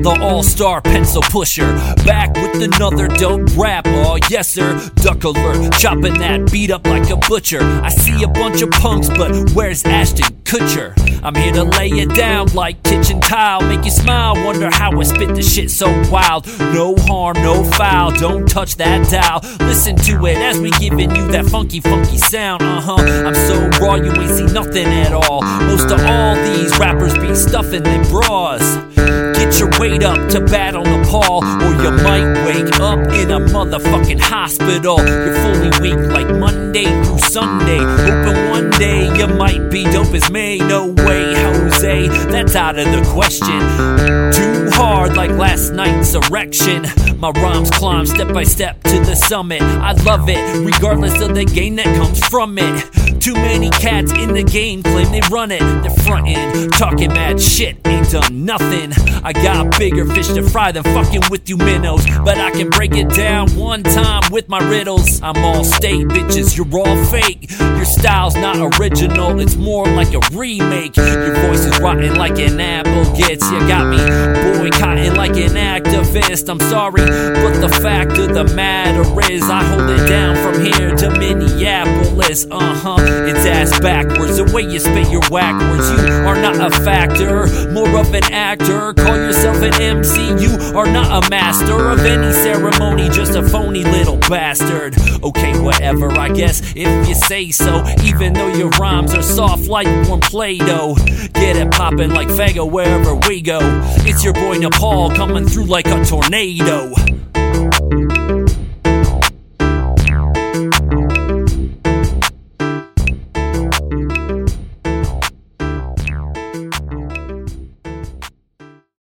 the all-star pencil pusher, back with another dope rap. Oh yes sir, duck alert, chopping that beat up like a butcher. I see a bunch of punks, but where's Ashton Kutcher? I'm here to lay it down like kitchen tile, make you smile, wonder how I spit the shit so wild. No harm, no foul, don't touch that dial. Listen to it as we giving you that funky sound. I'm so raw you ain't see nothing at all. Most of all these rappers be stuffing their bras. Get your weight up to battle Nepal, or you might wake up in a motherfucking hospital. You're fully weak like Monday through Sunday, hoping one day you might be dope as me. No way, Jose, that's out of the question. Too hard like last night's erection. My rhymes climb step by step to the summit. I love it, regardless of the gain that comes from it. Too many cats in the game claim they run it. They're frontin', talking mad shit, ain't done nothing. I got bigger fish to fry than fucking with you minnows, but I can break it down one time with my riddles. I'm all state, bitches, you're all fake. Your style's not original, it's more like a remake. Your voice is rotten like an apple gets. You got me boycotting like an activist. I'm sorry, but the fact of the matter is I hold it down from here to Minneapolis. It's ass backwards, the way you spit your whack words. You are not a factor, more of an actor. Call yourself an MC, you are not a master of any ceremony, just a phony little bastard. Okay, whatever, I guess, if you say so. Even though your rhymes are soft like warm Play-Doh. Get it poppin' like Fago wherever we go. It's your boy Nepal coming through like a tornado.